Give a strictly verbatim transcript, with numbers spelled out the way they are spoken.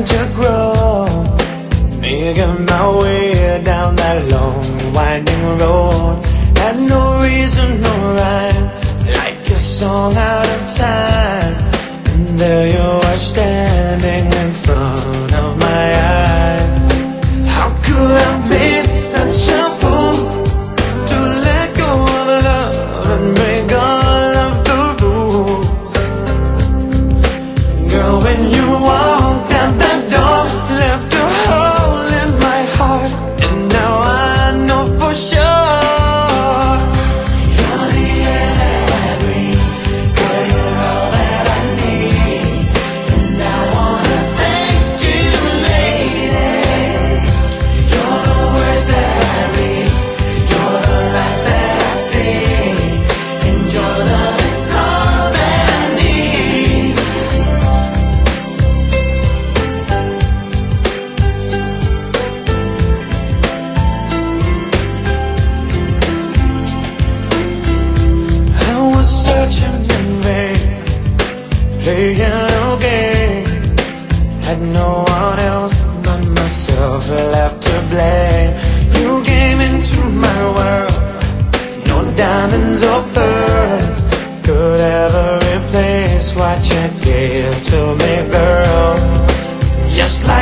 began to grow, making my way down that long winding road. Had no reason, no rhyme, like a song out of time. And there you are standing in front of my eyes. How could I be such a fool to let go of love and break all of the rules? Girl, when you walked out that door, left a hole in my heart, and now I know for sure you're the air that I breathe. Girl, you're all that I need, and I wanna thank you, lady. You're the words that I read, you're the light that I see, and your love is all that I need. I was searching in vain, playing a game, had no one else but myself left to blame. You came into my world, no diamonds or pearls could ever replace what you gave to me, girl. Just like